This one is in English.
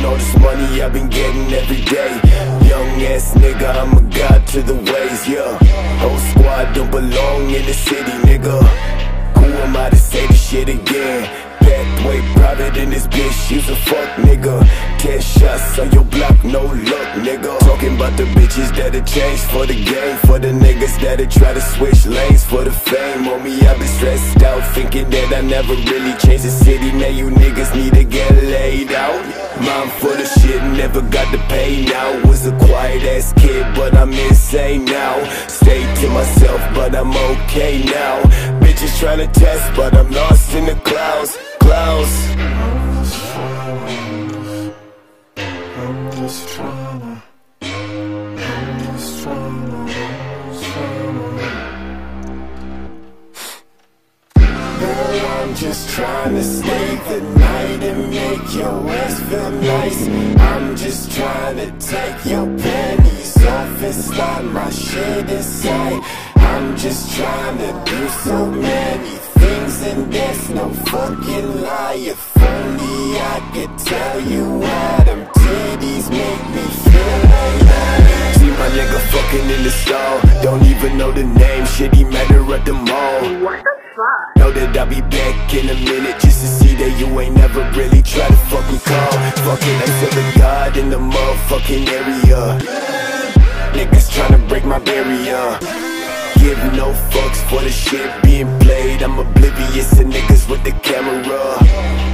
all this money I've been getting every day. Young ass nigga, I'm a god to the ways, yeah. Whole squad don't belong in the city, nigga. Who am I to say this shit again? Pathway private in this bitch, you's a fuck nigga. 10 shots on your block, no luck, nigga. Talking about the bitches that'll change for the game, for the niggas that'll try to switch lanes for the fame. On me, I've been stressed out, thinking that I never really changed the city. Now you niggas need to get laid out. Mind full of shit, never got to pay now. Was a quiet ass kid, but I'm insane now. Stay to myself, but I'm okay now. Bitches tryna test, but I'm lost in the clouds. I'm just tryna Girl, I'm just tryna stay the night and make your ass feel nice. I'm just tryna take your panties off and slide my shit inside. I'm just tryna do so many things and there's no fucking lie. If only I could tell you why them titties make me feel like that. See my nigga fucking in the stall, don't even know the name, shit he met her at the mall. What the fuck? Know that I'll be back in a minute just to see that you ain't never really try to fucking call. Fucking I feel the God in the motherfucking area. Niggas tryna break my barrier. Give no fucks for the shit being played. I'm oblivious to niggas with the camera.